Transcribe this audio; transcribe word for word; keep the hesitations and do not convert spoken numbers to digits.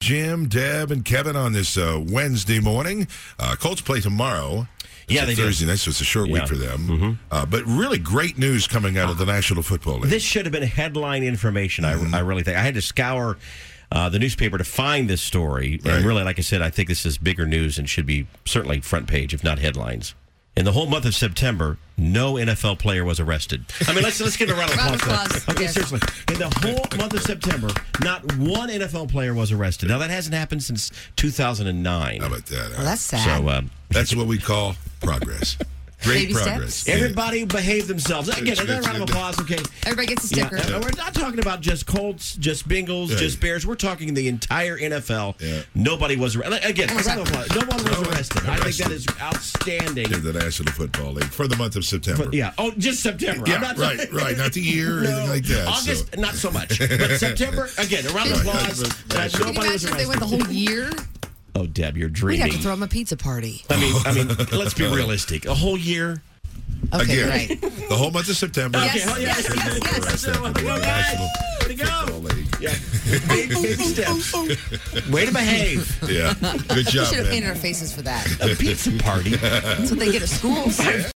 Jim, Deb, and Kevin on this uh, Wednesday morning. Uh, Colts play tomorrow. It's Yeah, they do. Thursday night, so it's a short Yeah. week for them. Mm-hmm. Uh, but really great news coming out of the National Football League. This should have been headline information, Mm-hmm. I, I really think. I had to scour uh, the newspaper to find this story. Right. And really, like I said, I think this is bigger news and should be certainly front page, if not headlines. In the whole month of September, no N F L player was arrested. I mean, let's let's get a round of Round of applause. for that. applause, Okay, yes. seriously. In the whole month of September, not one N F L player was arrested. Now, that hasn't happened since two thousand nine. How about that? Well, that's sad. So, um, That's what we call progress. Great Baby progress. steps. Yeah. everybody behave themselves. Again, another round of applause, okay? Everybody gets a Yeah, sticker. and we're not talking about just Colts, just Bengals, Yeah. just Bears. We're talking the entire N F L. Yeah. Nobody was arrested. Again, a round of applause. No one was No one arrested. I think arrested. that is outstanding. In the National Football League for the month of September. But, yeah. Oh, just September. Yeah, I'm not right, right. Not the year or No. anything like that. August, so. not so much. But September, again, a round of Right. applause. Right. That Can you Can you nobody was imagine if they went the arrested. whole year? Oh, Deb, you're We'd dreaming. have to throw them a pizza party. I mean, I mean, let's be realistic. A whole year. Okay, Again, right. the whole month of September. Yes, Okay, oh, yes, yes, yes, yes. That's it. Way to go, guys. Way to go. Football League. Yeah. Big, big steps. Way to behave. Yeah. Good We job, should have man. painted our faces for that. A pizza party. That's what they get at schools.